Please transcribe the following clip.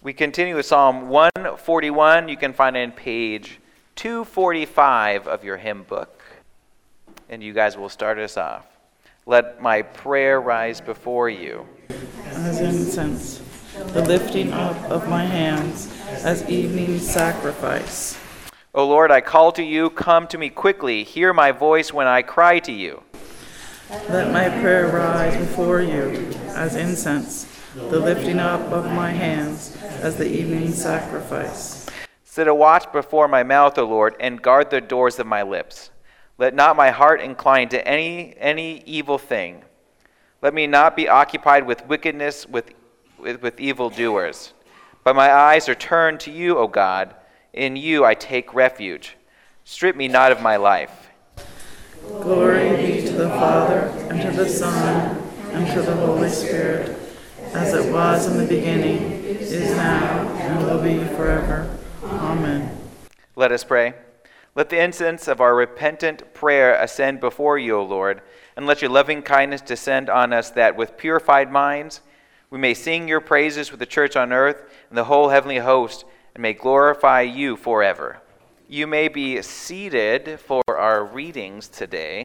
We continue with Psalm 141. You can find it on page 245 of your hymn book. And you guys will start us off. Let my prayer rise before you as incense, the lifting up of my hands as evening sacrifice. O Lord, I call to you, come to me quickly. Hear my voice when I cry to you. Let my prayer rise before you as incense, the lifting up of my hands as the evening sacrifice. Set a watch before my mouth, O Lord, and guard the doors of my lips. Let not my heart incline to any evil thing. Let me not be occupied with wickedness, with evildoers. But my eyes are turned to you, O God. In you I take refuge. Strip me not of my life. Glory be to the Father, and to the Son, and to the Holy Spirit, as it was in the beginning, is now, and will be forever. Amen. Let us pray. Let the incense of our repentant prayer ascend before you, O Lord, and let your loving kindness descend on us, that with purified minds we may sing your praises with the church on earth and the whole heavenly host, and may glorify you forever. You may be seated for our readings today.